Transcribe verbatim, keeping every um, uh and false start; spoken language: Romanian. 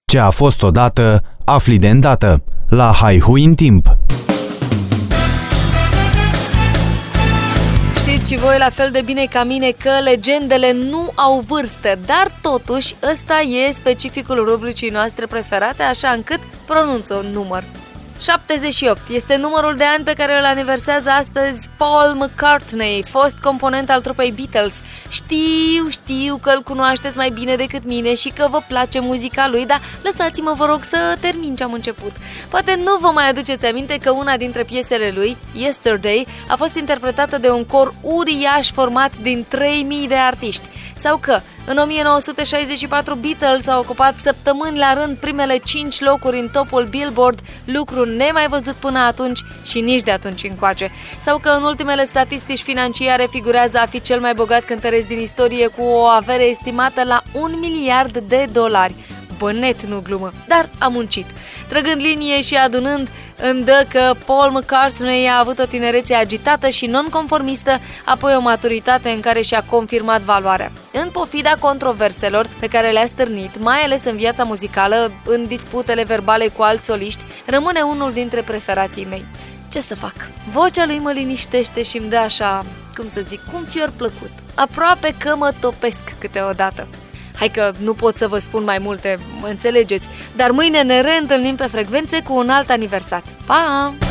Ce a fost odată, afli de îndată, la Haihui în timp. Știți și voi la fel de bine ca mine că legendele nu au vârstă, dar totuși ăsta e specificul rubricii noastre preferate, așa încât pronunță un număr. șaptezeci și opt este numărul de ani pe care îl aniversează astăzi Paul McCartney, fost component al trupei Beatles. Știu, știu că îl cunoașteți mai bine decât mine și că vă place muzica lui, dar lăsați-mă, vă rog, să termin ce am început. Poate nu vă mai aduceți aminte că una dintre piesele lui, Yesterday, a fost interpretată de un cor uriaș format din trei mii de artiști, sau că în o mie nouă sute șaizeci și patru Beatles au ocupat săptămâni la rând primele cinci locuri în topul Billboard, lucru nemai văzut până atunci și nici de atunci încoace. Sau că în ultimele statistici financiare figurează a fi cel mai bogat cântăresc din istorie cu o avere estimată la un miliard de dolari. Bănet, nu glumă, dar a muncit. Trăgând linie și adunând, îmi dă că Paul McCartney a avut o tinerețe agitată și nonconformistă, apoi o maturitate în care și-a confirmat valoarea. În pofida controverselor pe care le-a stârnit, mai ales în viața muzicală, în disputele verbale cu alți soliști, rămâne unul dintre preferații mei. Ce să fac? Vocea lui mă liniștește și îmi dă așa, cum să zic, un fior plăcut. Aproape că mă topesc câteodată. Hai că nu pot să vă spun mai multe, înțelegeți, dar mâine ne reîntâlnim pe frecvențe cu un alt aniversat. Pa!